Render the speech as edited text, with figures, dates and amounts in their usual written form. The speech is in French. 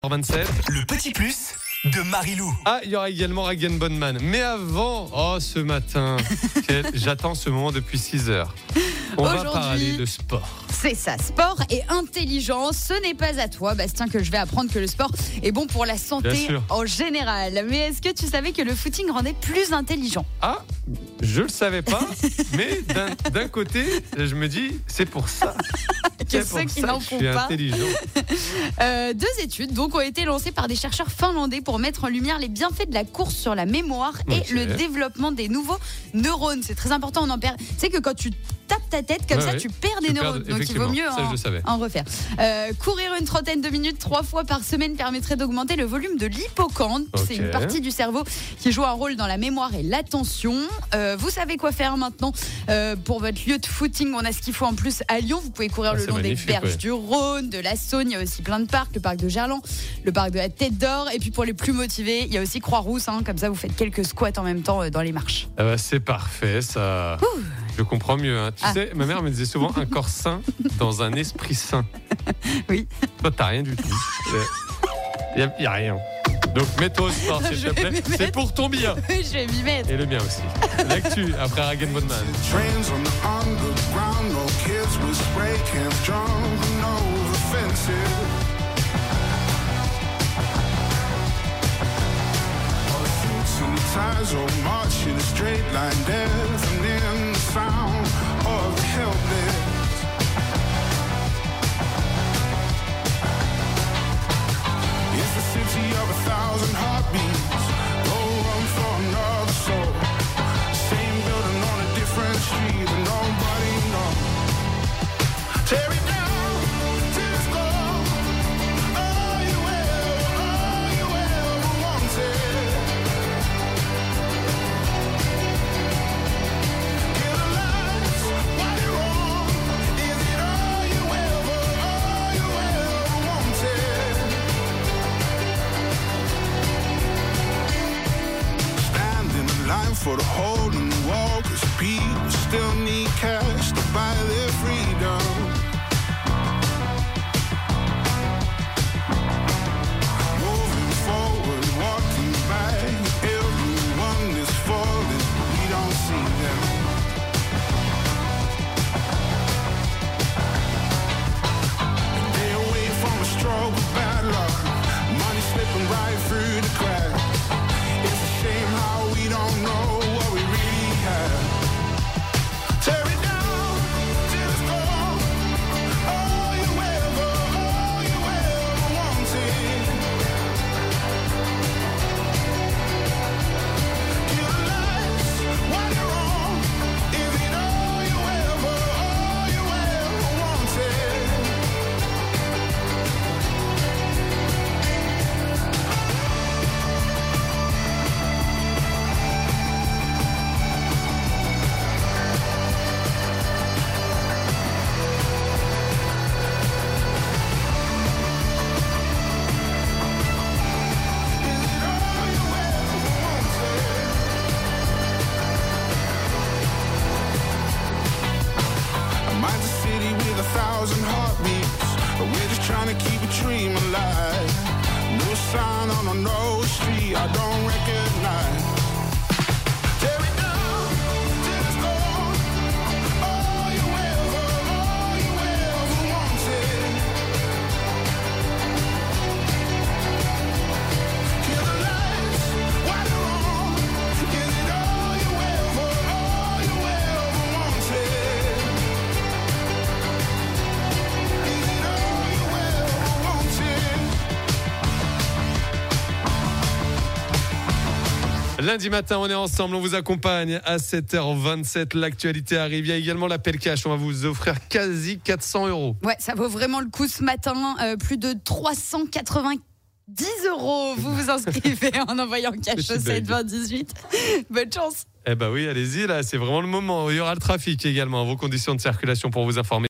27. Le petit plus de Marilou. Ah, il y aura également Ragen Bonman. Mais avant, ce matin, j'attends ce moment depuis 6 heures. On va parler de sport. C'est ça, sport et intelligence. Ce n'est pas à toi, Bastien, que je vais apprendre que le sport est bon pour la santé en général. Mais est-ce que tu savais que le footing rendait plus intelligent ? Ah, je le savais pas. Mais d'un côté, je me dis, c'est pour ça. Que ceux qui n'en font pas. Intelligent. 2 études donc ont été lancées par des chercheurs finlandais pour mettre en lumière les bienfaits de la course sur la mémoire et le développement des nouveaux neurones. C'est très important, on en perd. Tu sais que quand tu tapes ta tête comme ça, tu perds des neurones. Donc il vaut mieux en refaire. Courir une trentaine de minutes 3 fois par semaine permettrait d'augmenter le volume de l'hippocampe. C'est une partie du cerveau qui joue un rôle dans la mémoire et l'attention. Vous savez quoi faire maintenant pour votre lieu de footing. On a ce qu'il faut en plus à Lyon. Vous pouvez courir le long des berges du Rhône, de la Saône. Il y a aussi plein de parcs. Le parc de Gerland, le parc de la Tête d'Or. Et puis pour les plus motivés, il y a aussi Croix-Rousse. Comme ça, vous faites quelques squats en même temps dans les marches. C'est parfait, ça. Je comprends mieux. Tu sais, ma mère me disait souvent un corps sain dans un esprit sain. Oui. Toi, t'as rien du tout. Il y a rien. Donc mets-toi au sport, s'il te plaît. C'est pour ton bien. Je vais m'y mettre. Et le mien aussi. L'actu après Ragen Bonman. Ties or march in a straight line, deafening the sound of the helpless. It's the city of 1,000 heartbeats. Go run for another soul. Same building on a different street, but nobody knows. Tear it down till it's gone. All you ever wanted. For the hole in the wall, 'cause people still need cash to buy their freedom. Moving forward, walking back, everyone is falling, but we don't see them. Stay away from a stroke of bad luck, money slipping right through the cracks. It's a shame how we don't know what we really have. Tear it down till it's gone. All you ever wanted. Kill the lights while you're on. Is it all you ever wanted? Mine's a city with 1,000 heartbeats, but we're just trying to keep a dream alive. No sign on a no street I don't recognize. Tear it down till it's gone. All you ever wanted. Kill the lights while you're on. Is it all you ever wanted? Lundi matin, on est ensemble, on vous accompagne à 7h27. L'actualité arrive. Il y a également l'appel cash. On va vous offrir quasi 400 €. Ouais, ça vaut vraiment le coup ce matin. Plus de 390 €. Vous vous inscrivez en envoyant cash au 72018. Bonne chance. Eh ben oui, allez-y, là, c'est vraiment le moment. Il y aura le trafic également, vos conditions de circulation pour vous informer.